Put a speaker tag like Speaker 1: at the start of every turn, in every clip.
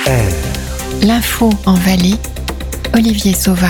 Speaker 1: L'info en Valais, Olivier Sauva.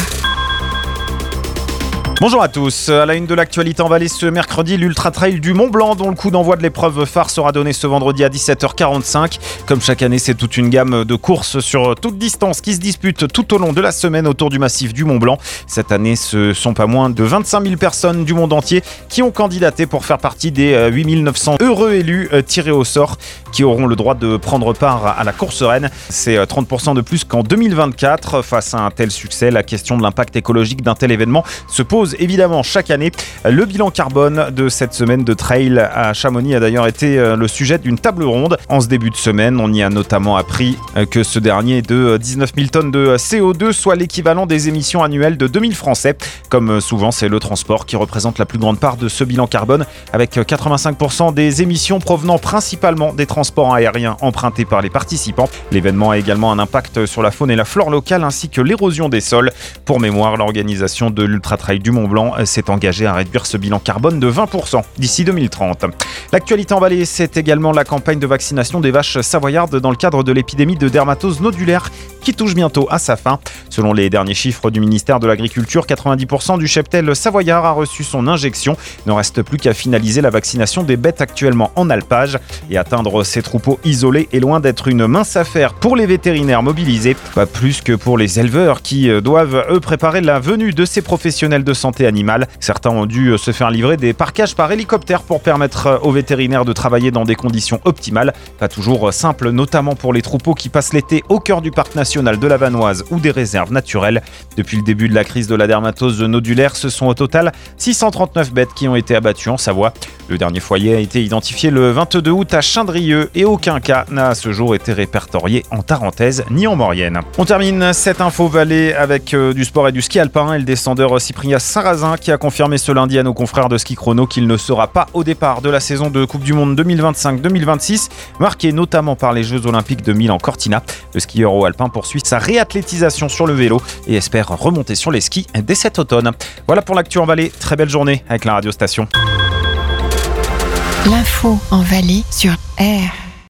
Speaker 2: Bonjour à tous. À la une de l'actualité en Valais ce mercredi, l'Ultra Trail du Mont Blanc dont le coup d'envoi de l'épreuve phare sera donné ce vendredi à 17h45. Comme chaque année, c'est toute une gamme de courses sur toute distance qui se disputent tout au long de la semaine autour du massif du Mont Blanc. Cette année, ce sont pas moins de 25 000 personnes du monde entier qui ont candidaté pour faire partie des 8 900 heureux élus tirés au sort qui auront le droit de prendre part à la course reine. C'est 30% de plus qu'en 2024. Face à un tel succès, la question de l'impact écologique d'un tel événement se pose évidemment chaque année. Le bilan carbone de cette semaine de trail à Chamonix a d'ailleurs été le sujet d'une table ronde. En ce début de semaine, on y a notamment appris que ce dernier est de 19 000 tonnes de CO2, soit l'équivalent des émissions annuelles de 2000 Français. Comme souvent, c'est le transport qui représente la plus grande part de ce bilan carbone, avec 85% des émissions provenant principalement des transports aériens empruntés par les participants. L'événement a également un impact sur la faune et la flore locale ainsi que l'érosion des sols. Pour mémoire, l'organisation de l'Ultra Trail du Mont Blanc s'est engagée à réduire ce bilan carbone de 20% d'ici 2030. L'actualité en Valais, c'est également la campagne de vaccination des vaches savoyardes dans le cadre de l'épidémie de dermatose nodulaire qui touche bientôt à sa fin. Selon les derniers chiffres du ministère de l'Agriculture, 90% du cheptel savoyard a reçu son injection. Il ne reste plus qu'à finaliser la vaccination des bêtes actuellement en alpage et atteindre ces troupeaux isolés est loin d'être une mince affaire pour les vétérinaires mobilisés, pas plus que pour les éleveurs qui doivent eux préparer la venue de ces professionnels de santé animale. Certains ont dû se faire livrer des parquages par hélicoptère pour permettre aux vétérinaires de travailler dans des conditions optimales. Pas toujours simple, notamment pour les troupeaux qui passent l'été au cœur du parc national de la Vanoise ou des réserves naturelles. Depuis le début de la crise de la dermatose nodulaire, ce sont au total 639 bêtes qui ont été abattues en Savoie. Le dernier foyer a été identifié le 22 août à Chindrieux et aucun cas n'a à ce jour été répertorié en Tarentaise ni en Maurienne. On termine cette info Valais avec du sport et du ski alpin et le descendeur Cyprien Sarrazin qui a confirmé ce lundi à nos confrères de Ski Chrono qu'il ne sera pas au départ de la saison de Coupe du Monde 2025-2026, marquée notamment par les Jeux Olympiques de Milan-Cortina. Le skieur haut alpin poursuit sa réathlétisation sur le vélo et espère remonter sur les skis dès cet automne. Voilà pour l'actu en Valais. Très belle journée avec la radio station.
Speaker 1: L'info en Valais sur R.